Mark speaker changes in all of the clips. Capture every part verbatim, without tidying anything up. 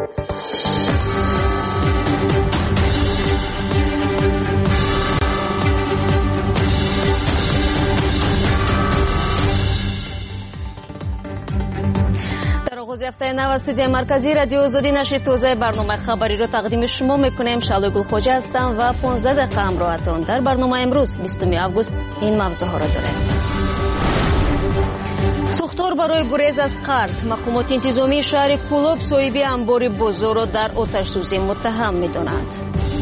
Speaker 1: هفته نو از استودیوی مرکزی رادیو آزادی نشر توزیع برنامه خبری رو تقدیم شما میکنیم. شعله گلخوجه هستم و پانزده دقیقه همراهتون. در برنامه امروز بیستم آگوست این موضوع ها را داریم. سوختار برای گریز از قرض، مقامات انتظامی شهر کولوب صاحب انبار بزرگ را در آتش سوزی متهم می‌دانند.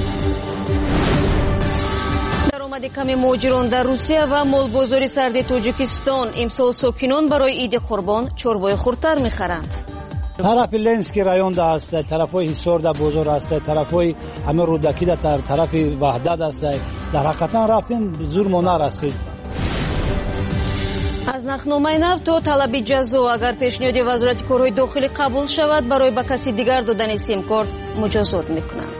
Speaker 1: درآمد کم مهاجران در روسیه و مالبازار سرد تاجیکستان امسال ساکنان برای عید قربان چربای خردتر می‌خرند.
Speaker 2: طرف لنسکی رایون ده است، طرفای حصار ده بازار است، طرفای همه رودکی ده تر طرف وحدت است. در حقیقت رفتیم زور ما نرسید.
Speaker 1: از نرخنامه نفت تا طلب جزا اگر پیشنهاد وزارت کارهای داخلی قبول شود برای به کسی دیگر دادن سیم کارت مجازات میکنند.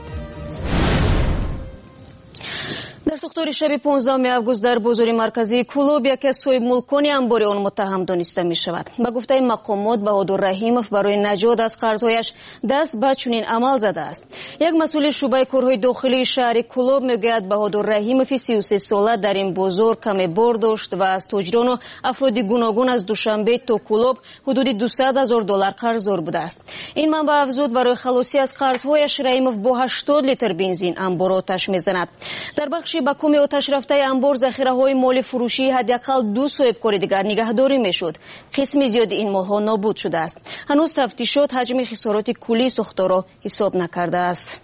Speaker 1: در سوختار شب پانزدهم آگوست در بازار مرکزی کولوب یکی از صاحب ملکان انبار آن متهم دانسته می شود. به گفته مقامات بهادر رحیمов برای نجات از قرضهایش دست به چنین عمل زده است. یک مسئول شعبه کارهای داخلی شهر کولوب میگوید بهادر رحیمov سی و سه ساله در این بازار کم بار داشت و از تاجران و افراد گوناگون از دوشنبه تا کولوب حدود دویست هزار دلار قرضدار بوده است. این منبع افزود برای خلاصی از قرضهایش رحیمov با هشتاد لیتر بنزین انبار آتش میزند. در بخش با کمی آتش رفته انبار ذخیره های مال فروشی حداقل دو صاحب کار دیگر نگهداری میشد. قسم زیاد این مال ها نابود شده است. هنوز تفتیشات حجم خسارات کلی سوختار را حساب نکرده است.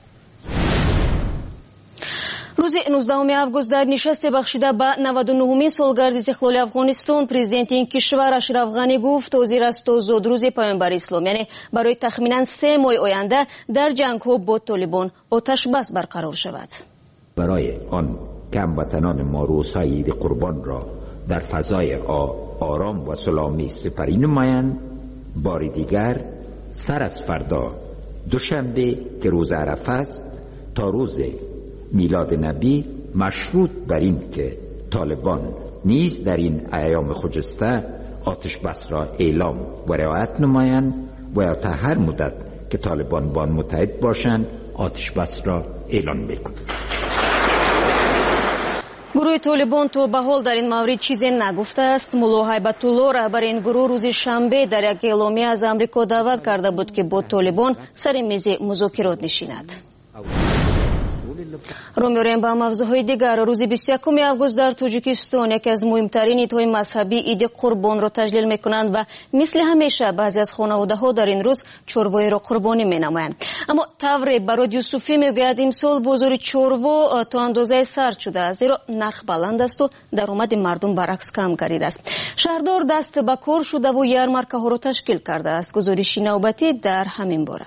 Speaker 1: روز نوزدهم آگوست در نشست بخشیده به نود و نهمین سالگرد استقلال افغانستان پرزیدنت این کشور اشرف غنی گفت حاضر است تا زادروز پیامبر اسلام یعنی برای تخمینا سه ماه آینده در جنگ ها با طالبان آتش بس برقرار شود.
Speaker 3: برای آن که هموطنان ما روزهای عید قربان را در فضای آرام و سلامی سپری نمایند، بار دیگر سر از فردا دوشنبه که روز عرفه است تا روز میلاد نبی مشروط بر این که طالبان نیز در این ایام خجسته آتش بس را اعلام و رعایت نمایند و تا هر مدت که طالبان با آن متحد باشند آتش بس را اعلان میکنند.
Speaker 1: گروه طالبان تا به حال در این مورد چیزی نگفته است. ملا هیبت الله رهبر این گروه روز شنبه در یک اعلامیه از آمریکا دعوت کرده بود که با طالبان سر میز مذاکرات نشیند. رو می‌ریم به موضوعهای دیگر. روز بیست و یکم آگوست در تاجیکستان یکی از مهمترین عیدهای مذهبی عید قربان را تجلیل می‌کنند و مثل همیشه بعضی از خانواده‌ها در این روز چربای را قربانی می‌نمایند. اما تورب به رادیو صوفی میگوید امسال بازار چروا تا اندازه سرد شده است زیرا نرخ بلند است و درآمد مردم برعکس کم گردیده است. شهردار دست به کار شده و یارمارکه‌ها را تشکیل کرده است. گزارش نوبتی در همین باره.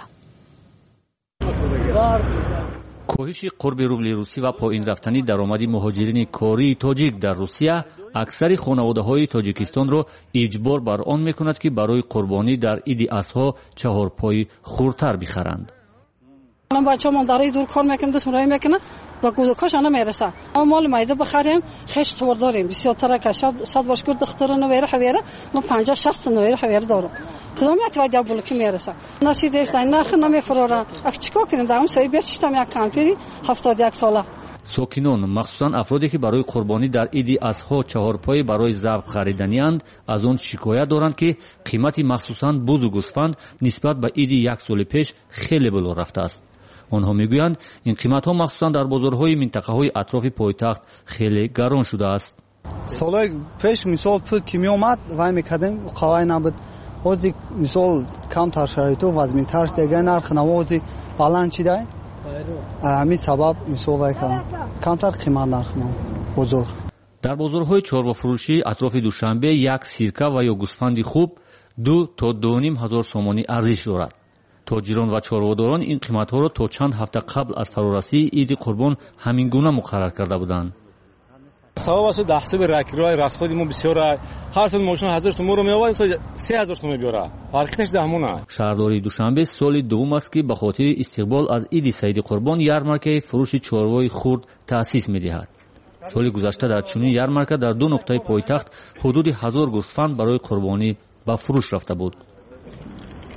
Speaker 4: کاهش قرب روبل روسی و پایین رفتن درآمد مهاجرین کاری تاجیک در روسیه اکثر خانواده‌های تاجیکستان را اجبار بر آن می‌کند که برای قربانی در عید اضحی چهارپای خردتر بخرند.
Speaker 5: الان بچه‌مون در دور کار می‌کنن، دست مرایی می‌کنن و گوزکاش نمیرسه. ما مال مایده بخریم، خشت تور داریم. بسیار ترک شب صد باش کرد دختر نویره حویره، ما پنجاه شصت نویره حویره دارم. کدام یک وادی بلوکی میرسه. نشید است نرخ نمیفراره. اگه چیکار کنیم در اون سایه بیشتم یک کامپیری هفتاد و یک ساله.
Speaker 4: ساکنان مخصوصاً افرادی که برای قربانی در عید اضحی چهارپای برای ذبح خریدنی‌اند از آن شکایت دارند که قیمت مخصوصاً بز و گوسفند نسبت به عید یک سال پیش خیلی بالا رفته است. آنها میگویند این قیمت‌ها مخصوصاً در بازارهای منطقه‌های اطراف پایتخت خیلی گران شده است.
Speaker 2: سالهای پیش مثال پول که می اومد وای میکردیم قوای نبود. وقتی مثال کم تر شرایط و وزمین تر است دیگه نرخ نوازی بلند شده. همین سبب مثال وای کردم کم تر قیمت نرخ بزرگ.
Speaker 4: در بازارهای چهارپا فروشی اطراف دوشنبه یک سیرکه و یا گوسفند خوب دو تا دو نیم هزار سومانی ارزش دارد. تاجران و چارواداران این قیمت‌ها را تا چند هفته قبل از فرارسی عید قربان همین گونه مقرر کرده بودند.
Speaker 6: سبب است دستور راکیرای راسخودی ما بسیار هر سال ماشین هزار تومان رو میآورد سه هزار تومان بیاره. فرقش دهمونه.
Speaker 4: شهرداری دوشنبه سال دوم است که به خاطر استقبال از عید سعید قربان یارمارکه فروش چاروای خرد تأسیس می‌دهد. سال گذشته در چنین یارمارکه در دو نقطه پایتخت حدود هزار گوسفند برای قربانی به فروش رفته بود.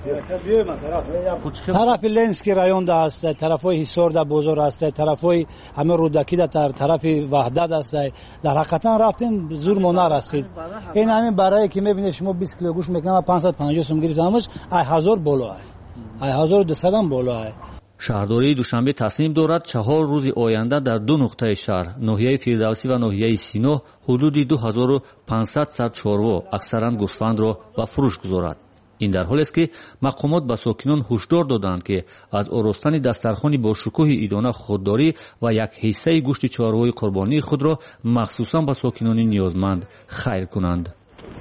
Speaker 7: طرف لنسکی رایون دا است، طرف های حصار دا بزرگ است، طرف های همه رودکی دا در طرف وحدت است. در حقیقتا رفتیم زور ما نرسید. این همین برای که میبینید شما بیست کیلو گوشت میکنم پانصد و پنجاه سوم گرفتمش ای هزار بالا است، ای هزار و دویست هم بالا است.
Speaker 4: شهرداری دوشنبه تصمیم دارد چهار روز آینده در دو نقطه شهر ناحیه فردوسی و ناحیه سینو حدود دو هزار و پانصد سر چاروا اکثرا گوسفند را به فروش گذارد. این در حالی است که مقامات به ساکنان هشدار دادند که از آراستن دسترخوانی با شکوه ایدانه خودداری و یک حصه گوشت چاروای قربانی خود را مخصوصا به ساکنان نیازمند خیر کنند.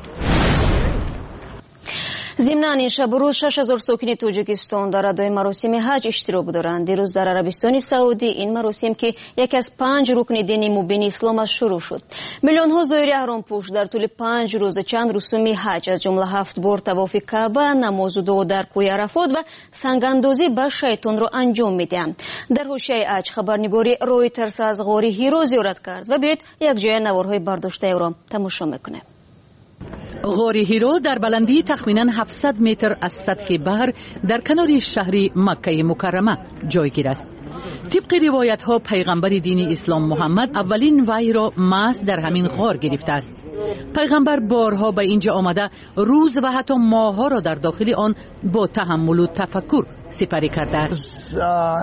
Speaker 1: ضمناً این شب و روز شش هزار ساکن تاجیکستان در ادای مراسم حج اشتراک دارند. دیروز در عربستان سعودی این مراسم که یکی از پنج رکن دینی مبین اسلام است شروع شد. میلیون ها زائر احرام پوش در طول پنج روز چند رسوم حج از جمله هفت بار طواف کعبه، نماز و دعا در کوی عرفات و سنگاندازی به شیطان را انجام میدهند. در حوشه‌ی حج خبرنگاری رویترز از غار هیرا زیارت کرد و بیایید یک جای نوارهای برداشته او را تماشا میکنیم.
Speaker 8: غار هیرا در بلندی تخمیناً هفتصد متر از سطح بحر در کنار شهر مکه مکرمه جایگیر است. طبق روایت ها پیغمبر دین اسلام محمد اولین وحی را محض در همین غار گرفته است. پیغمبر بارها به اینجا آمده روز و حتی ماهها را در داخل آن با تحمل و تفکر سپری کرده است.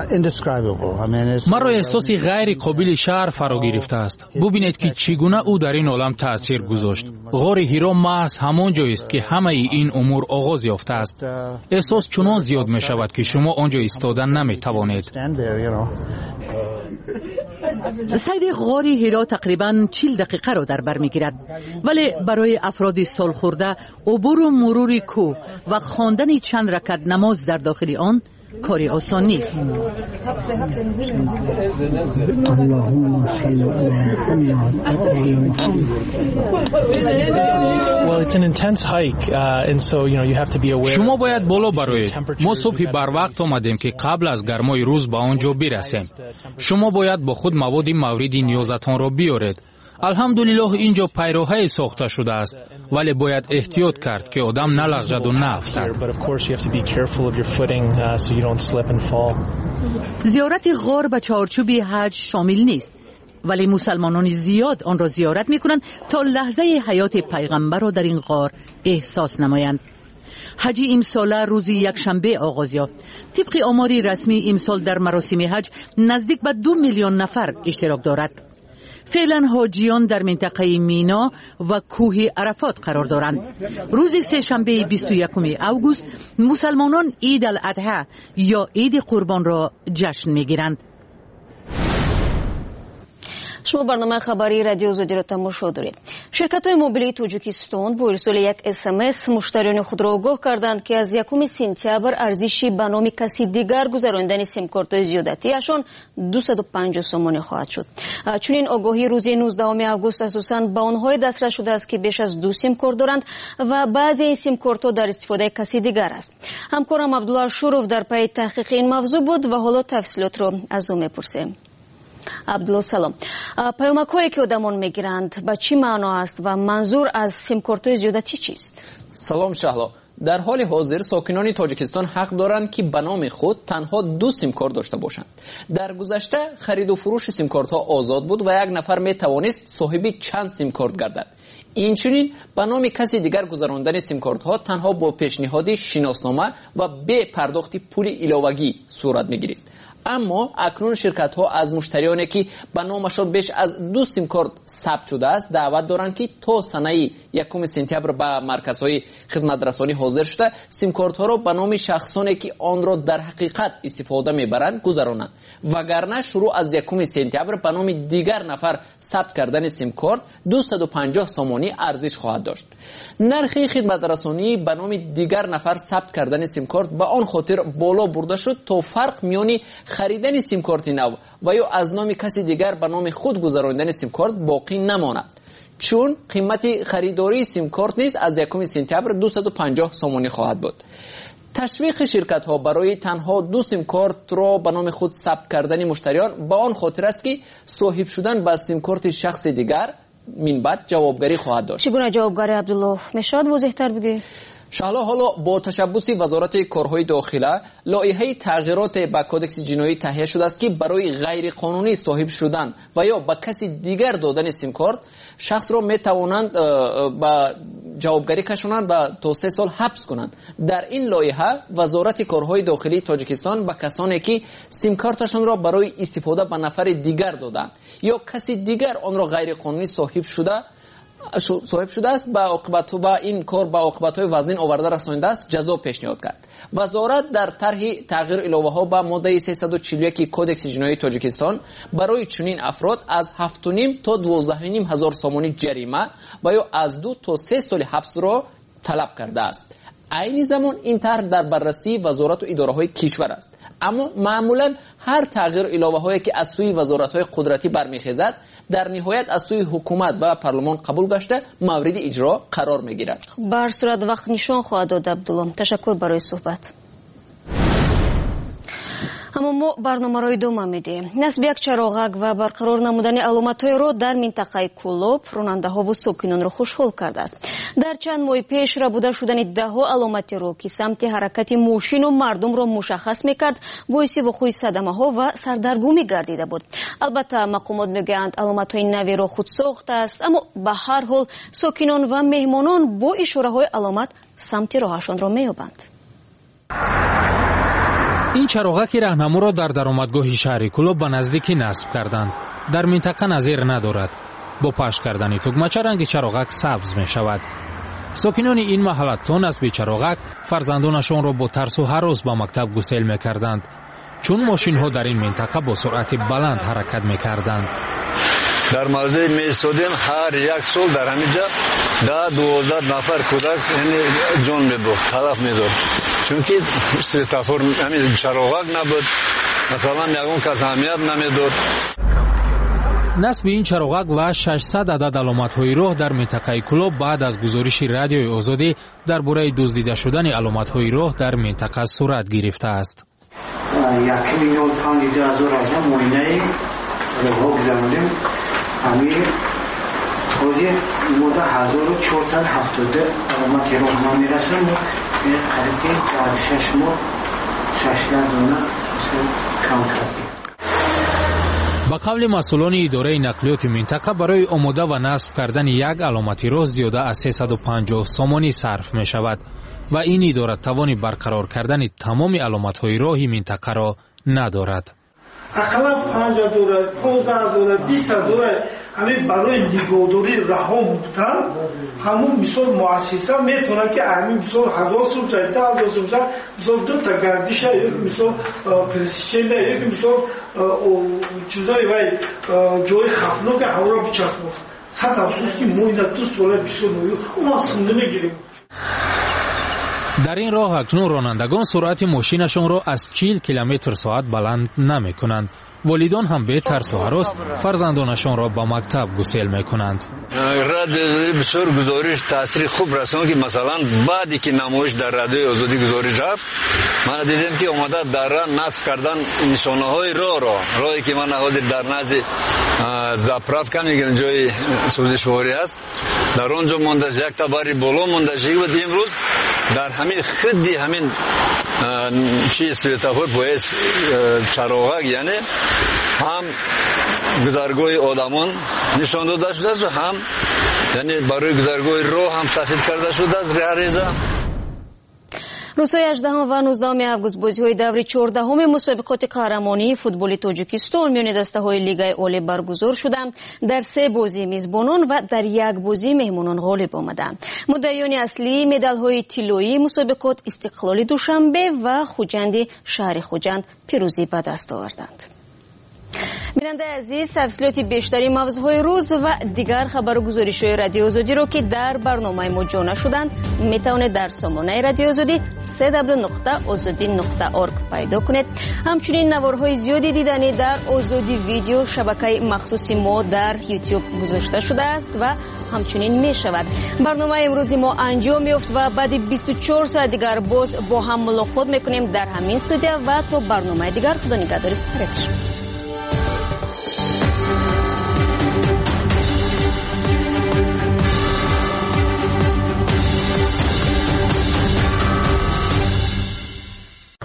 Speaker 9: مرا احساسی غیر قابل شرح فرا گرفته است. ببینید که چگونه او در این عالم تأثیر گذاشت. غار هیرا محض همان جایی است که همه این امور آغاز یافته است. احساس چنان زیاد می شود که شما آنجا ایستادن نمی توانید.
Speaker 8: سیر غار هیرا تقریباً چهل دقیقه را در بر میگیرد، ولی برای افراد سال خورده عبور و مرور کوه و خواندن چند رکعت نماز در داخل آن کاری آسان نیست.
Speaker 9: شما باید بالا برایید. ما صبح بر وقت آمدیم که قبل از گرمای روز به آنجا برسیم. شما باید با خود مواد مورد نیازتان را بیارید. الحمدلله اینجا پیراهه ساخته شده است، ولی باید احتیاط کرد که آدم نلغزد و نافتد.
Speaker 8: زیارت غار به چارچوب حج شامل نیست، ولی مسلمانان زیاد آن را زیارت می کنند تا لحظه حیات پیغمبر را در این غار احساس نمایند. حج امسال روز یکشنبه آغاز یافت. طبق آمار رسمی امسال در مراسم حج نزدیک به دو میلیون نفر اشتراک دارد. فعلا حاجیان در منطقه مینا و کوه عرفات قرار دارند. روز سه شنبه بیست و یکم اوگوست مسلمانان عید الاضحی یا عید قربان را جشن میگیرند.
Speaker 1: شما برنامه خبری رادیو آزادی را تماشا دارید. شرکت‌های موبیلی تاجیکستان با ارسال یک اس ام اس مشتریان خود را آگاه کردند که از یکم سپتامبر ارزشی به نام کسی دیگر گذراندن سیم کارت‌های زیادتی‌شان دویست و پنجاه سومانی خواهد شد. چنین آگاهی روز نوزدهم آگوست اساساً به آنهای دسترس شده است که بیش از دو سیم کارت دارند و بعضی این سیم کارت‌ها در استفاده کسی دیگر است. همکارم عبدالله شروف در پی تحقیق این موضوع بود و حالا تفصیلات را از او می‌پرسیم. عبدالله سلام. پیامک هایی که آدمان میگیرند به چی معنا است و منظور از سیم کارت زیادتی چیست؟
Speaker 10: سلام شهلا. در حال حاضر ساکنان تاجیکستان حق دارند که به نام خود تنها دو سیم کارت داشته باشند. در گذشته خرید و فروش سیم کارت ها آزاد بود و یک نفر می توانست صاحب چند سیم کارت گردد. اینچنین به نام کسی دیگر گذراندن سیم کارت ها تنها با پیشنهاد شناسنامه و به پرداخت پول علاوگی صورت می گیرد. اما اکنون شرکت ها از مشتریانی که به نامشان بیش از دو سیم کارت ثبت شده است دعوت دارند که تا سنه یکم سپتامبر به مرکزهای خدمت رسانی حاضر شده سیم کارت ها را به نام شخصانی که آن را در حقیقت استفاده میبرند گذرانند، وگرنه شروع از یکم سپتامبر به نام دیگر نفر ثبت کردن سیم کارت دویست و پنجاه سومانی ارزش خواهد داشت. نرخ خدمت رسانی به نام دیگر نفر ثبت کردن سیم کارت به آن خاطر بالا برده شد تا فرق میانی خریدن سیم کارت نو و یا از نام کسی دیگر به نام خود گذراندن سیم کارت باقی نماند، چون قیمت خریداری سیم کارت نیز از یکم سپتامبر دویست و پنجاه سومانی خواهد بود. تشویق شرکت ها برای تنها دو سیم کارت را به نام خود ثبت کردن مشتریان به آن خاطر است که صاحب شدن به سیم کارت شخص دیگر من بعد جوابگری خواهد داشت.
Speaker 1: چگونه جوابگری عبدالله میشد واضح تر بگی؟
Speaker 10: شهلا حالا با تشبث وزارت کارهای داخله لایحه تغییرات به کودکس جنایی تهیه شده است که برای غیر قانونی صاحب شدن و یا به کسی دیگر دادن سیم کارت شخص را می توانند به جوابگری کشانند و تا سه سال حبس کنند. در این لایحه وزارت کارهای داخلی تاجیکستان به کسانی که سیم کارتشان را برای استفاده به نفر دیگر دادند یا کسی دیگر آن را غیر قانونی صاحب شده صاحب شده است با عاقبت و این کار با عاقبت‌های وزنین آورده رسانیده است جزا پیشنهاد کرد. وزارت در طرح تغییر الهه‌ها به ماده سیصد و چهل و یک کودکس جنایی تاجیکستان برای چنین افراد از هفت و نیم تا دوازده و نیم هزار سامانی جریمه و یا از دو تا سه سال حبس را طلب کرده است. عین زمان این طرح در بررسی وزارت و اداره‌های کشور است، اما معمولا هر تغییر الهه‌هایی که از سوی وزارت‌های قدرتی برمیخیزد در نهایت از سوی حکومت و پارلمان قبول گشته مورد اجرا قرار میگیرد.
Speaker 1: بر صورت وقت نشان خواهد داد. عبدالله تشکر برای صحبت. اما ما برنامه را ادامه میدیم. نصب یک چراغک و برقرار نمودن علامت‌های رو در منطقه کلوب راننده‌ها و ساکنان را خوشحال کرده است. در چند ماه پیش ربوده شدن ده‌ها علامت رو که سمت حرکت ماشین و مردم را مشخص میکرد باعث وقوع صدمه‌ها و سردرگمی گردیده بود. البته مقامات میگویند علامت‌های نوی را خود ساخته است، اما به هر حال ساکنان و مهمانان با اشاره‌های علامت سمت راهشان را می‌یابند.
Speaker 9: این چراغک راهنما را در درآمدگاه شهر کلوب به نزدیکی نصب کردند. در منطقه نظیر ندارد. با پخش کردن تگمچه رنگ چراغک سبز می شود. ساکنان این محله تا نصب چراغک فرزندانشان را با ترس و هراس به مکتب گسیل می کردند، چون ماشین ها در این منطقه با سرعت بلند حرکت می کردند.
Speaker 11: در موضع می‌ایستادیم هر یک سال در همینجا ده دوازده نفر کودک یعنی جان می‌برد، تلف می‌داد، چون که سویتافور همین چراغک نبود، مثلا یگان کس اهمیت نمیداد.
Speaker 9: نصب این چراغک و ششصد عدد علامت‌های راه در منطقه کلوب بعد از گزارش رادیوی آزادی درباره دزدیده شدن علامت‌های راه در منطقه صورت گرفته است.
Speaker 12: یک میلیون پنج هزار از معاینه راه گذراندیم. همین روزی مورد هزار و چهارصد و هفتاد علامت راه ما میرسیم و قریب در شش ماه ششصد دونه کم کردیم.
Speaker 9: با قول مسئولان اداره نقلیات منطقه برای آماده و نصب کردن یک علامت راه زیاده از سیصد و پنجاه سامانی صرف می شود و این اداره توان برقرار کردن تمام علامت های راهی منطقه را ندارد.
Speaker 13: اقلا پنج هزار، پانزده هزار، بیست هزار همین برای نگهداری رها بودن، همون مثال مؤسسه میتونه که همین مثال هزار سوم ده هزار سوم مثال دو تا گردش یک مثال پرسیشن یک مثال چیزای وای جای خفناک هوا را بچسبه. صد افسوس که ما این دو سال بیست و نه اون اصلا نمیگیریم.
Speaker 9: در این راه اکنون رانندگان سرعت ماشینشان را از چهل کیلومتر ساعت بلند نمی کنند. والدان هم به ترس و هراس فرزندانشان را با مکتب گسیل می کنند.
Speaker 11: رد بسیار گزارش تاثیر خوب رساند که مثلا بعدی که نمایش در رادیوی آزادی گزارش رفت، من دیدم که اومده در راه نصب کردن نشانه های راه را راهی که من حاضر در نزد زاپراوکا میگن جای سوزشواری است، در آنجا مونده یک تباری بالا موندگی بود. امروز در همین خدی همین چیز سویتافور باعث چراغک یعنی هم گذرگاه آدمان نشان داده شده است و هم یعنی برای گذرگاه راه هم سفید کرده شده است. ریاضه
Speaker 1: روزهای هجدهم و نوزدهم آگوست بازی‌های دور چهاردهم مسابقات قهرمانی فوتبال تاجیکستان میان دسته‌های لیگ عالی برگزار شدند. در سه بازی میزبانان و در یک بازی مهمانان غالب آمدند. مدعیان اصلی مدال‌های طلایی مسابقات استقلال دوشنبه و خوجند شهر خوجند پیروزی به دست آوردند. بیننده عزیز، تفصیلات بیشتری موضوعهای روز و دیگر خبر و گزارش‌های رادیو آزادی را که در برنامه ما جا نشدند میتوانید در سامانه رادیو آزادی دبلیو دبلیو دبلیو نقطه آزادی نقطه اورگ پیدا کنید. همچنین نوارهای زیادی دیدنی در آزادی ویدیو شبکه مخصوص ما در یوتیوب گذاشته شده است و همچنین می شود. برنامه امروز ما انجام یافت و بعد بیست و چهار ساعت دیگر باز با هم ملاقات میکنیم در همین استودیو و تا برنامه دیگر خدا نگهدار.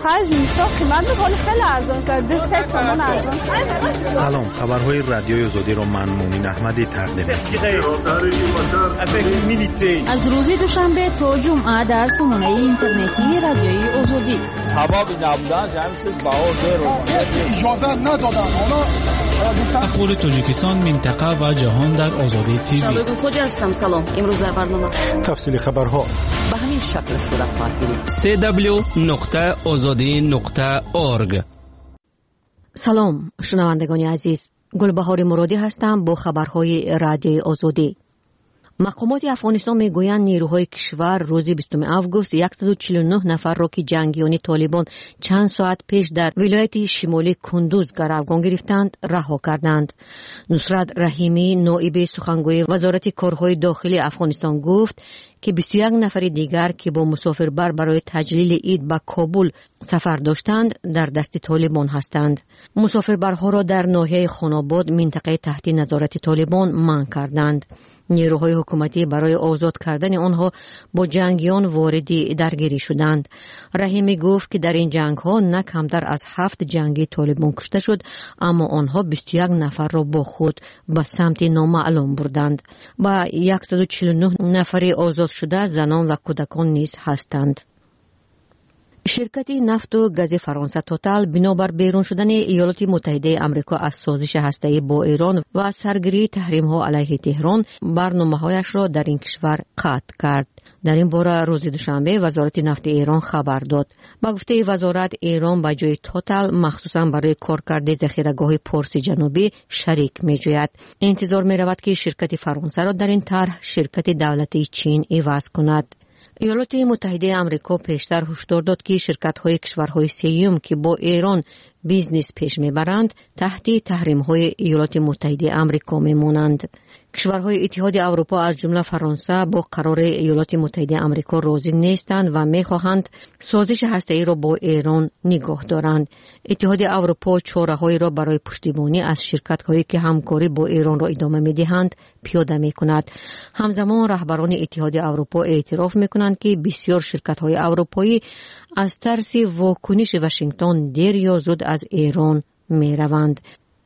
Speaker 14: پنج میشه قیمت میکنه خیلی ارزان شده دو سه تومن ارزان شده.
Speaker 15: سلام، خبرهای رادیوی آزادی رو من مونین احمدی تقدیم می‌کنم.
Speaker 16: از روز دوشنبه تا جمعه در سامانه اینترنتی رادیوی آزادی.
Speaker 17: حبابی نبودن جمعیت باور اجازه ندادن. حالا
Speaker 18: اخبار تاجیکستان، منطقه و جهان در آزادی تیوی.
Speaker 1: شبکه خوش هستم. سلام. امروز در برنامه
Speaker 15: تفصیل خبرها
Speaker 8: به همین شکل صورت خواهد گرفت.
Speaker 18: سی دبلیو نقطه آزادی نقطه اورگ.
Speaker 1: سلام شنوندگان عزیز، گلبهار مرادی هستم با خبرهای رادیوی آزادی. مقامات افغانستان میگویند نیروهای کشور روز بیستم آگوست صد و چهل و نه نفر را که جنگیان طالبان چند ساعت پیش در ولایت شمالی کندوز گروگان گرفتند رها کردند. نصرت رحیمی نائب سخنگوی وزارت کارهای داخلی افغانستان گفت که بیست و یک نفر دیگر که با مسافربر برای تجلیل عید به کابل سفر داشتند در دست طالبان هستند. مسافربرها را در ناحیه خاناباد منطقه تحت نظارت طالبان منع کردند. نیروهای حکومتی برای آزاد کردن آنها با جنگیان واردی درگیری شدند. رحیمی گفت که در این جنگ ها نه کمتر از هفت جنگی طالبان کشته شد، اما آنها بیست و یک نفر را با خود به سمت نامعلوم بردند. با صد و چهل و نه نفر آزاد شده زنان و کودکان نیز هستند. شرکت نفت و گاز فرانسه توتال بنابر بیرون شدن ایالات متحده آمریکا از سازش هسته‌ای با ایران و سرگیری تحریم‌ها علیه تهران برنامه‌هایش را در این کشور قطع کرد. در این باره روز دوشنبه وزارت نفت ایران خبر داد. با گفته وزارت، ایران با جای توتال مخصوصاً برای کارکرد ذخیره‌گاه پارس جنوبی شریک می‌جوید. انتظار می‌رود که شرکت فرانسه را در این طرح شرکت دولتی چین عوض کند. ایالات متحده آمریکا پیشتر هشدار داد که شرکت‌های کشورهای سوم که با ایران بیزنس پیش می‌برند تحت تحریم‌های ایالات متحده آمریکا می‌مانند. کشورهای اتحاد اروپا از جمله فرانسه با قرار ایالات متحده آمریکا راضی نیستند و می‌خواهند سازش هسته‌ای را با ایران نگاه دارند. اتحاد اروپا چاره‌هایی را برای پشتیبانی از شرکت‌هایی که همکاری با ایران را ادامه می‌دهند پیاده می‌کند. همزمان رهبران اتحاد اروپا اعتراف می‌کنند که بسیار شرکت‌های اروپایی از ترس واکنش واشنگتن دیر یا زود از ایران می‌روند.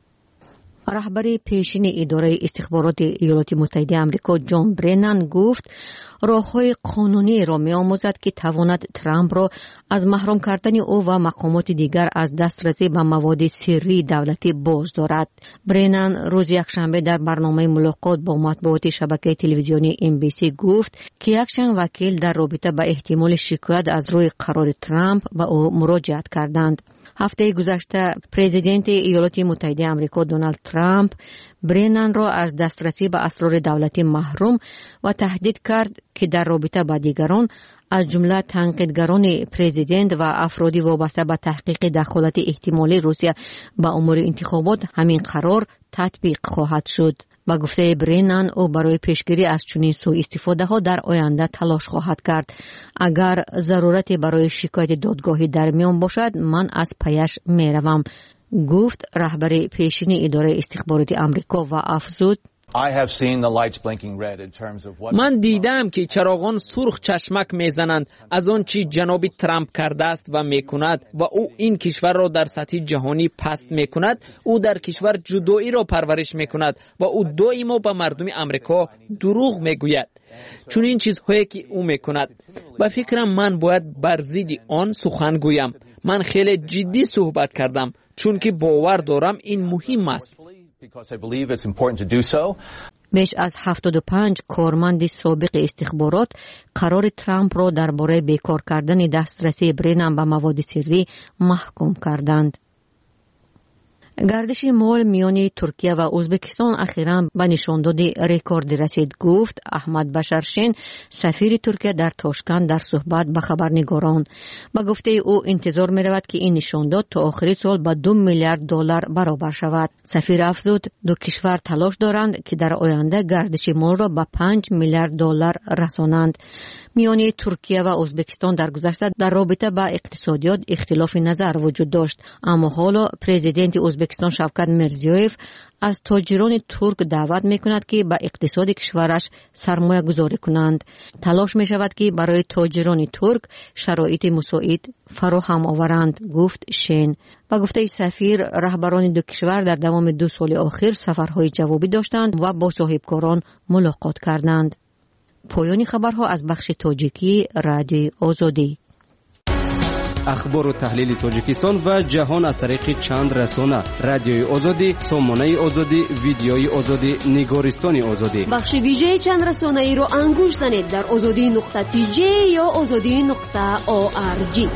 Speaker 1: رهبر پیشین اداره استخبارات ایالات متحده آمریکا جان برنن گفت راه‌های قانونی را می‌آموزد که تواند ترامپ را از محروم کردن او و مقامات دیگر از دسترسی به مواد سری دولتی باز دارد. برنن روز یکشنبه در برنامه ملاقات با مطبوعات شبکه تلویزیونی ام بی سی گفت که یکشن وکیل در رابطه با احتمال شکایت از روی قرار ترامپ به او مراجعت کردند. هفته گذشته پرزیدنت ایالات متحده آمریکا دونالد ترامپ برنن را از دسترسی به اسرار دولتی محروم و تهدید کرد که در رابطه با دیگران از جمله تنقیدگران پرزیدنت و افرادی وابسته به تحقیق دخالت احتمالی روسیه به امور انتخابات همین قرار تطبیق خواهد شد. با گفته برنن او برای پیشگیری از چنین سوء استفاده ها در آینده تلاش خواهد کرد. اگر ضرورتی برای شکایت دادگاهی در میان باشد من از پیش می روم، گفت رهبر پیشین اداره استخبارات آمریکا و افزود
Speaker 10: من دیدم که چراغان سرخ چشمک میزنند از آن چی جناب ترامپ کرده است و میکند و او این کشور را در سطح جهانی پست میکند. او در کشور جدایی را پرورش میکند و او دائما به مردم آمریکا دروغ میگوید. چون این چیزهایی که او میکند به فکرم من باید بر ضد آن سخن گویم. من خیلی جدی صحبت کردم چون که باور دارم این مهم است.
Speaker 1: بیش از هفتاد و پنج کارمند سابق استخبارات قرار ترامپ را درباره بیکار کردن دسترسی برنن به مواد سری محکوم کردند. گردش مال میان ترکیه و ازبکستان اخیراً به نشانداد رکورد رسید، گفت احمد بشرشین سفیر ترکیه در تاشکند در صحبت به خبرنگاران. با گفته او انتظار می رود که این نشانداد تا آخر سال به دو میلیارد دلار برابر شود. سفیر افزود دو کشور تلاش دارند که در آینده گردش مال را به پنج میلیارد دلار رسانند. میان ترکیه و ازبکستان در گذشته در رابطه با اقتصادیات اختلاف نظر وجود داشت، اما حالا پرزیدنت ازبکستان
Speaker 19: تاجیکستان شوکت میرزیویف از تاجران ترک دعوت میکند که به اقتصاد کشورش سرمایه گذاری کنند. تلاش می شود که برای تاجران ترک شرایط مساعد فراهم آورند، گفت شین. و گفته سفیر، رهبران دو کشور در دوام دو سال اخیر سفرهای جوابی داشتند و با صاحبکاران ملاقات کردند. پایان خبرها از بخش تاجیکی رادیوی آزادی.
Speaker 20: اخبار و تحلیل تاجیکستان و جهان از طریق چند رسانه: رادیوی آزادی، سامانه آزادی، ویدیوی آزادی، نگارستان آزادی.
Speaker 21: بخش ویژه چند رسانه ای رو انگوش زنید در آزادی نقطه تی جی یا آزادی نقطه او آر جی.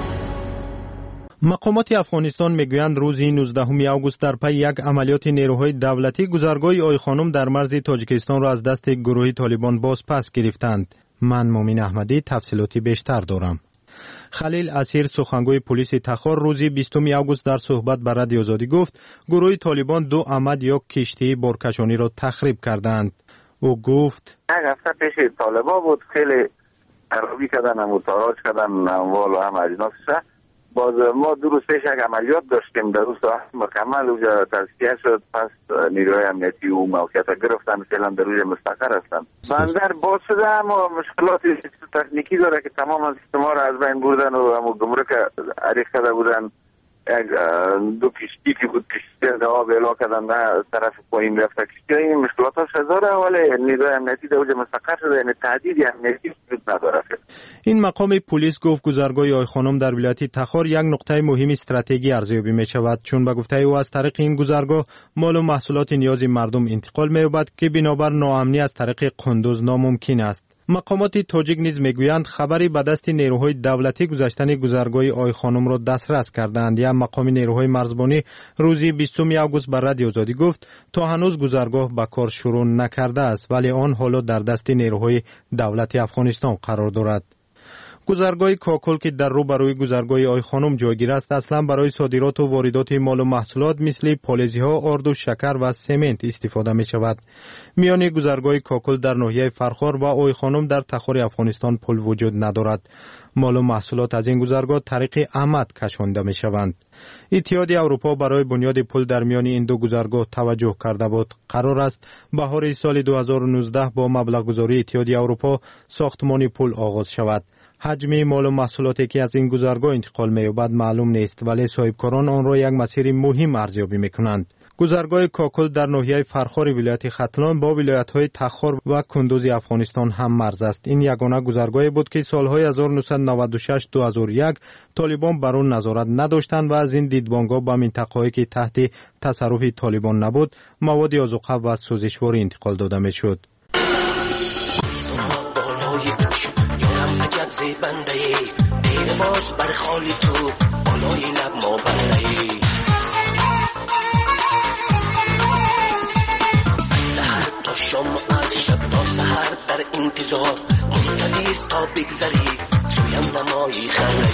Speaker 15: مقامات افغانستان میگویند روز نوزدهم آگوست در پی یک عملیات نیروهای دولتی گذرگاه آی خانم در مرز تاجیکستان را از دست گروه طالبان باز پس گرفتند. من مومن احمدی تفصیلاتی بیشتر دارم. خلیل اسیر، سخنگوی پلیس تخار، روز بیستم آگوست در صحبت با رادیو آزادی گفت گروه طالبان دو عمد یا کشتی بارکشانی را تخریب کردند. او گفت
Speaker 22: یک هفته پیش طالبان بود، خیلی خرابی کردن، هم تاراج کردن اموال و هم اجناسش. باز ما دو روز پیش یک عملیات داشتیم، در روز مکمل اونجا تزکیه شد، پس نیروهای امنیتی و موقعیت گرفتن، فعلا در روی مستقر هستند. بندر باز شده اما مشکلات تکنیکی داره که تمام سیستما را از بین بردن و هم گمرک عریق کرده بودن. یک دو کشتی که بود، کشتی از آب اعلا کردن نه طرف پایین رفته کشتی. این مشکلات ها شداره، ولی نیروهای امنیتی در اونجا مستقر شده، یعنی تهدید امنیتی وجود نداره.
Speaker 15: این مقام پلیس گفت گذرگاه آی خانم در ولایت تخار یک نقطه مهم استراتژی ارزیابی می شود، چون به گفته او از طریق این گذرگاه مال و محصولات نیاز مردم انتقال می یابد که بنابر ناامنی از طریق قندوز ناممکن است. مقامات تاجیک نیز میگویند خبری به دست نیروهای دولتی گذشتن گذرگاه آی خانم را دسترس کردند. یا مقام نیروهای مرزبانی روز بیستم آگوست بر رادیو آزادی گفت تا هنوز گذرگاه به کار شروع نکرده است، ولی آن حالا در دست نیروهای دولتی افغانستان قرار دارد. گذرگاه کاکل که در روبروی گذرگاه آی خانم جایگیر است، اصلا برای صادرات و واردات مال و محصولات مثل پالزی ها، آرد و شکر و سمنت استفاده می شود. میان گذرگاه کاکل در ناحیه فرخار و آی خانم در تخار افغانستان پل وجود ندارد. مال و محصولات از این گذرگاه طریق احمد کشانده می شوند. اتحادیه اروپا برای بنیاد پل در میان این دو گذرگاه توجه کرده بود. قرار است بهار سال دو هزار و نوزده با مبلغ گذاری اتحادیه اروپا ساختمان پل آغاز شود. حجم مال و محصولاتی که از این گذرگاه انتقال می‌یابد معلوم نیست، ولی صاحبکاران آن را یک مسیر مهم ارزیابی می‌کنند. گذرگاه کاکل در ناحیه فرخار ولایت ختلان با ولایت‌های تخار و کندوز افغانستان هم مرز است. این یگانه گذرگاهی بود که سال‌های هزار و نهصد و نود و شش تا دو هزار و یک طالبان بر آن نظارت نداشتند و از این دیدبانگاه به منطقه‌ای که تحت تصرف طالبان نبود مواد آذوقه و سوزشوار انتقال داده می‌شد.
Speaker 23: بنده دیر باز بر خالی تو بالای لب ما بنده سحر تا شام از شب تا سحر در انتظار منتظر تا بگذری سویم نمایی خنده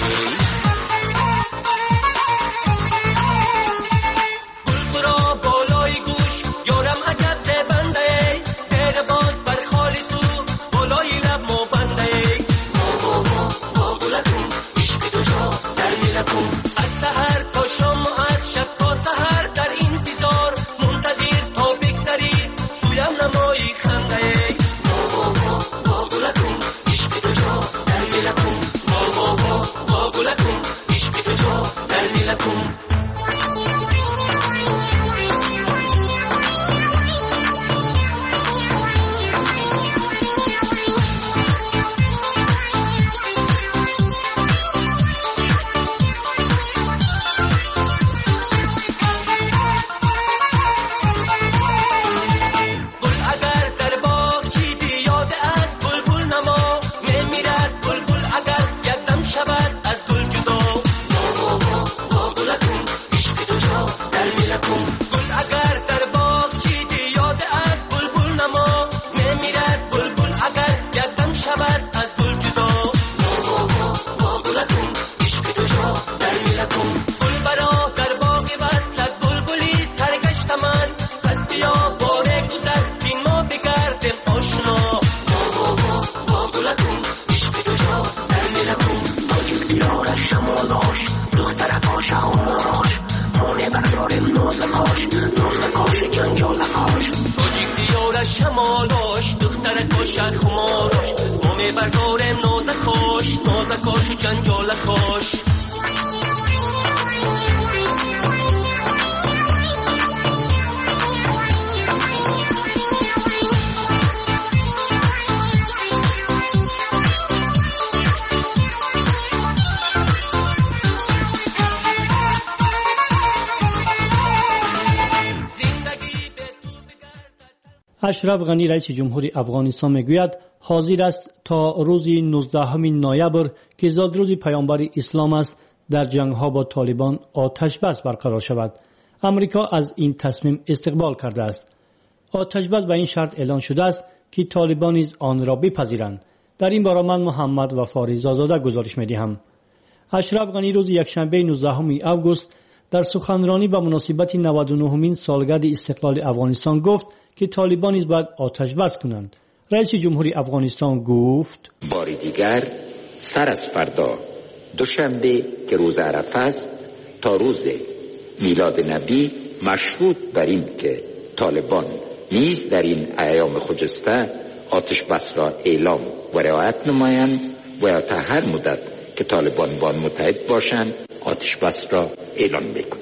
Speaker 23: گلبرا بالای گوش یارم عجب ده بنده دیر باز بر خالی تو بالای لب ما بنده از سحر تا شام و از شب تا سحر در انتظار منتظر تا بگذری سویم نمایی خنده با با با گلکم عشق تو جا در دلکم با با با با گلکم عشق تو جا در دلکم شمالاش دختر پاشا و مراش مونه بر بیاریم نوز کاش نوز کاش جنجال کاش توجیک دیارش شمالاش دختر کاشت خماراش ما میبرداریم نوز کاش نوز کاش جنجال کاش
Speaker 2: اشرف غنی رئیس جمهوری افغانستان میگوید حاضر است تا روز نوزدهم نوامبر که زاد روز پیامبر اسلام است در جنگ ها با طالبان آتش بس برقرار شود. امریکا از این تصمیم استقبال کرده است. آتش بس به این شرط اعلان شده است که طالبان نیز آن را بپذیرند. در این باره من محمد وفاری زازاده گزارش میدهم. اشرف غنی روز یکشنبه نوزدهم آگوست در سخنرانی به مناسبت نود و نهمین سالگرد استقلال افغانستان گفت که طالبان نیز باید آتش بس کنند. رئیس جمهوری افغانستان گفت
Speaker 3: بار دیگر سر از فردا دوشنبه که روز عرفه است تا روز میلاد نبی مشروط بر این که طالبان نیز در این ایام خجسته آتش بس را اعلام و رعایت نمایند و یا تا هر مدت که طالبان با آن متحد باشند آتش بس را اعلان میکنند.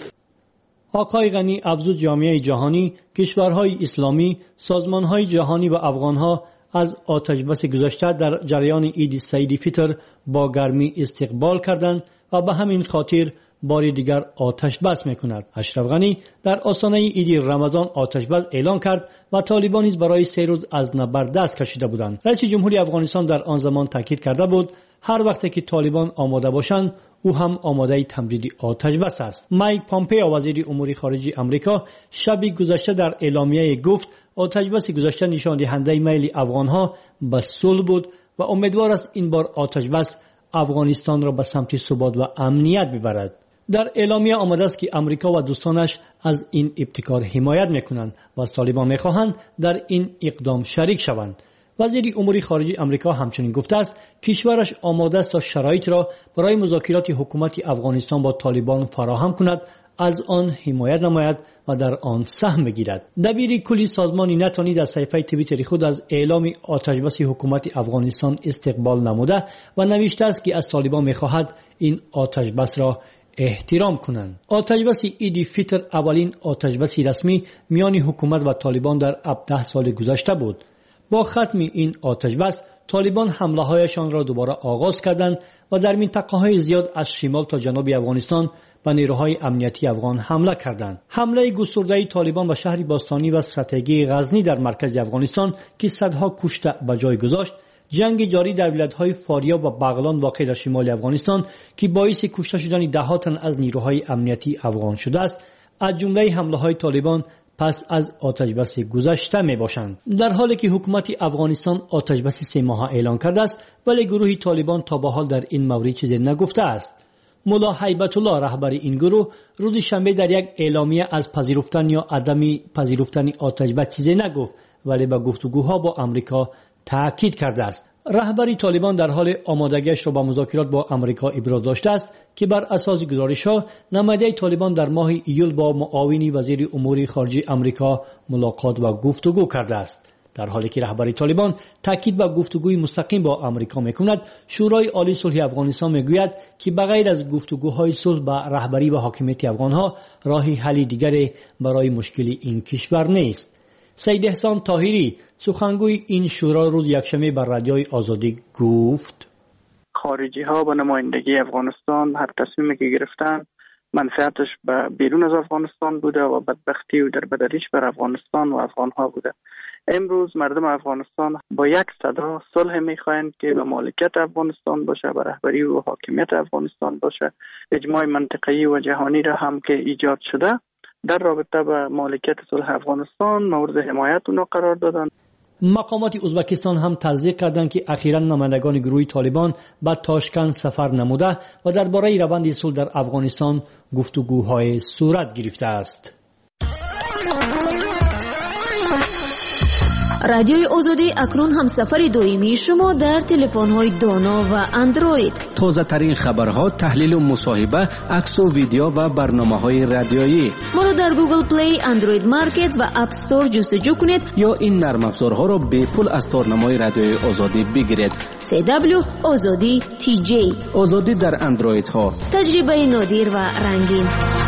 Speaker 2: آقای غنی افزود جامعه جهانی، کشورهای اسلامی، سازمانهای جهانی و افغانها از آتش بس گذشته در جریان عید سعید فطر با گرمی استقبال کردند و به همین خاطر بار دیگر آتش بس میکند. اشرف غنی در آستانه عید رمضان آتش بس اعلان کرد و طالبان نیز برای سه روز از نبرد دست کشیده بودند. رئیس جمهوری افغانستان در آن زمان تاکید کرده بود هر وقت که طالبان آماده باشند او هم آماده تمدید آتش بس است. مایک پامپئو وزیر امور خارجه آمریکا شب گذشته در اعلامیه گفت آتش بس گذشته نشان دهنده میل افغانها به صلح بود و امیدوار است این بار آتش بس افغانستان را به سمت ثبات و امنیت ببرد. در اعلامیه آمده است که امریکا و دوستانش از این ابتکار حمایت میکنند و از طالبان میخواهند در این اقدام شریک شوند. وزیر امور خارجه آمریکا همچنین گفته است کشورش آماده است تا شرایط را برای مذاکرات حکومت افغانستان با طالبان فراهم کند، از آن حمایت نماید و در آن سهم بگیرد. دبیر کلی سازمان نتانی در صفحه توییتر خود از اعلام آتش بس حکومت افغانستان استقبال نموده و نوشته است که از طالبان میخواهد این آتش بس را احترام کنند. آتش بس عید فطر اولین آتش بس رسمی میان حکومت و طالبان در هفده سال گذشته بود. با ختم این آتش بس طالبان حمله هایشان را دوباره آغاز کردند و در منطقه های زیاد از شمال تا جنوب افغانستان به نیروهای امنیتی افغان حمله کردند. حمله گسترده طالبان به شهر باستانی و استراتژی غزنی در مرکز افغانستان که صدها کشته به جای گذاشت، جنگ جاری در ولایت‌های فاریاب و بغلان واقع در شمال افغانستان که باعث کشته شدن ده تن از نیروهای امنیتی افغان شده است، از جمله حمله‌های طالبان پس از آتش بس گذشته می باشند. در حالی که حکومت افغانستان آتش بس سه ماهه اعلان کرده است ولی گروه طالبان تا به حال در این مورد چیزی نگفته است. ملا هیبت الله رهبر این گروه روز شنبه در یک اعلامیه از پذیرفتن یا عدم پذیرفتن آتش بس چیزی نگفت ولی به گفتگوها با آمریکا تاکید کرده است. رهبر طالبان در حال آمادگیش را با مذاکرات با آمریکا ابراز داشته است که بر اساس گزارش‌ها نماینده طالبان در ماه ایول با معاون وزیر امور خارجه آمریکا ملاقات و گفتگو کرده است. در حالی که رهبر طالبان تاکید بر گفتگوی مستقیم با آمریکا می‌کند، شورای عالی صلح افغانستان می‌گوید که بغیر از گفتگوهای صلح با رهبری و حاکمیت افغان‌ها راهی حل دیگری برای مشکل این کشور نیست. سید احسان طاهری سخنگوی این شورا روز یکشنبه بر رادیوی آزادی گفت
Speaker 5: خارجی ها با نمایندگی افغانستان هر تصمیمی که گرفتن منفعتش به بیرون از افغانستان بوده و بدبختی و در بدریش بر افغانستان و افغان ها بوده. امروز مردم افغانستان با یک صدا صلح میخواهند که به مالکیت افغانستان باشه، به رهبری و حاکمیت افغانستان باشه. اجماع منطقه‌ای و جهانی را هم که ایجاد شده در رابطه با مالکیت صلح افغانستان مورد حمایت اونها قرار دادند.
Speaker 2: مقامات ازبکستان هم تصدیق کردند که اخیراً نمایندگان گروه طالبان به تاشکند سفر نموده و درباره روند صلح در افغانستان گفتگوهای صورت گرفته است.
Speaker 21: رادیوی آزادی اکنون همسفر دائمی شما در تلفن‌های دانا و اندروید.
Speaker 4: تازه ترین خبرها، تحلیل و مصاحبه، عکس و ویدیو و برنامه‌های رادیویی.
Speaker 21: ما را در گوگل پلی، اندروید مارکت و اپ استور جستجو کنید
Speaker 4: یا این نرم افزارها را به پول از تارنمای رادیوی آزادی بگیرید.
Speaker 21: سی دبلیو آزادی تی جی.
Speaker 4: آزادی در اندروید ها.
Speaker 21: تجربه نادر و رنگین.